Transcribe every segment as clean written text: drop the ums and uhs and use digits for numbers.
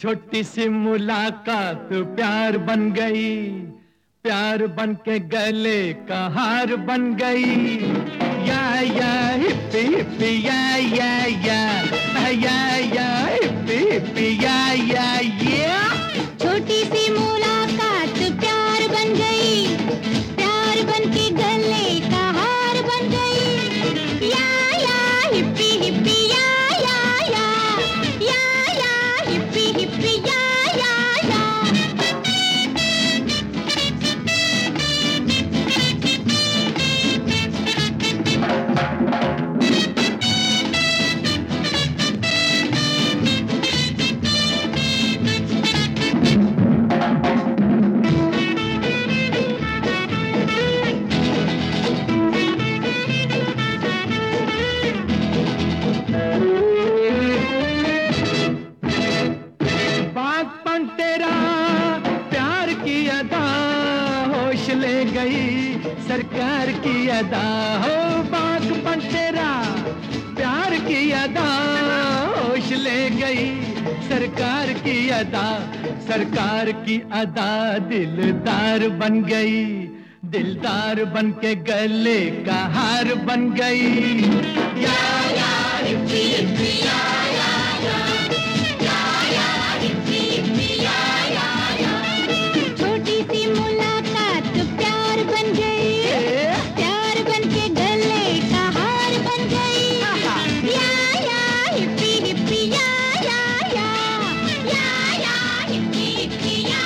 छोटी सी मुलाकात प्यार बन गई, प्यार बन के गले का हार बन गई। या हिप्पी हिप्पी या हिप्पी हिप्पी या। छोटी सी मुलाकात प्यार बन गई, प्यार बन के गले का हार बन गई। या हिप्पी हिप्पी या हिप्पी हिप्पी या। ले गई सरकार की अदा हो, बागपन तेरा प्यार की अदा होश ले गई सरकार की अदा। सरकार की अदा दिलदार बन गई, दिलदार बन के गले का हार बन गई। या हिप्पी हिप्पी या हिप्पी हिप्पी या। छोटी सी मुलाकात प्यार बन गई, प्यार बन के गले का हार बन गई। या हिप्पी हिप्पी या हिप्पी हिप्पी या।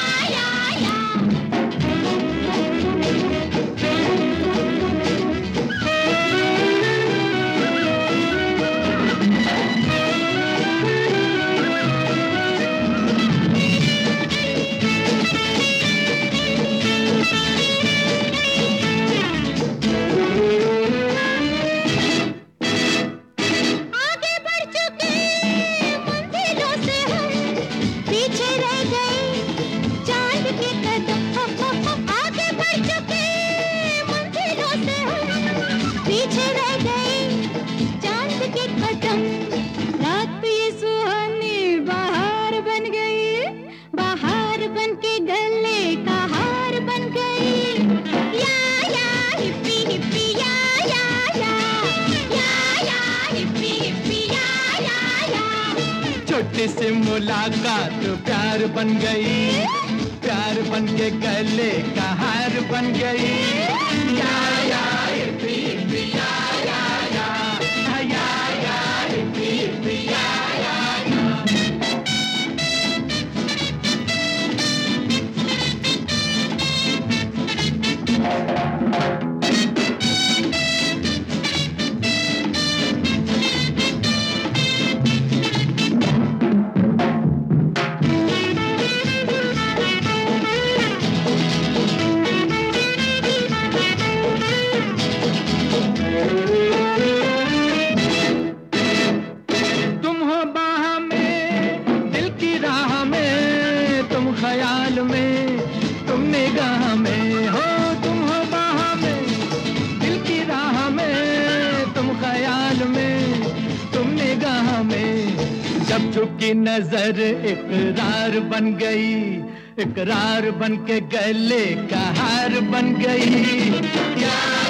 पीछे रह गए चांद के कदम, रात ये सुहानी बाहर बन गई, बाहर बन के गले का हार बन गई। या हिप्पी हिप्पी या हिप्पी हिप्पी या। छोटी सी मुलाकात प्यार बन गई, प्यार बन के गले का हार बन गई। या हिप्पी हिप्पी या हिप्पी हिप्पी या। ख्याल में तुम निगाह में हो, तुम हो बाह में दिल की राह में, तुम ख्याल में तुम निगाह में। जब झुकी नजर इकरार बन गई, इकरार बन के गले का हार बन गई।